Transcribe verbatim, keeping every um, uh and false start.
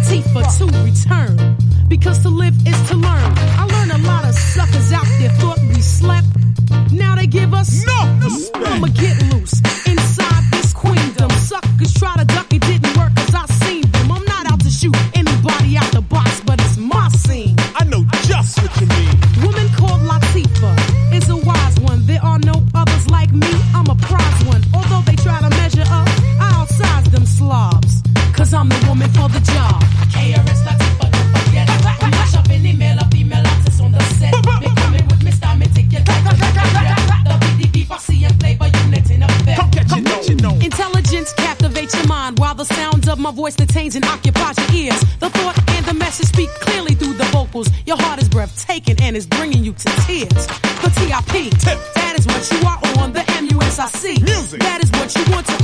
Latifah to return. Because to live is to learn. I learned a lot of suckers out there thought we slept. Now they give us no respect. I'ma get loose inside this queendom. Suckers try to duck, it didn't work cause I seen them. I'm not out to shoot anybody out the box, but it's my scene. I know just what you mean. Woman called Latifah is a wise one. There are no others like me, I'm a prize one. Although they try to measure up, I outsize them slobs. Cause I'm the woman for the job. K R S Latifah, don't forget. We mash up any male or female artists on the set. We coming with Mister Meticulous. The B D P posse and flavor unit in effect. Come catch it, don't you know? Intelligence captivates your mind while the sounds of my voice detains and occupies your ears. The thought and the message speak clearly through the vocals. Your heart is breathtaking and is bringing you to tears. The T I P, that is what you are on. The M U S I C, Music. that is what you want to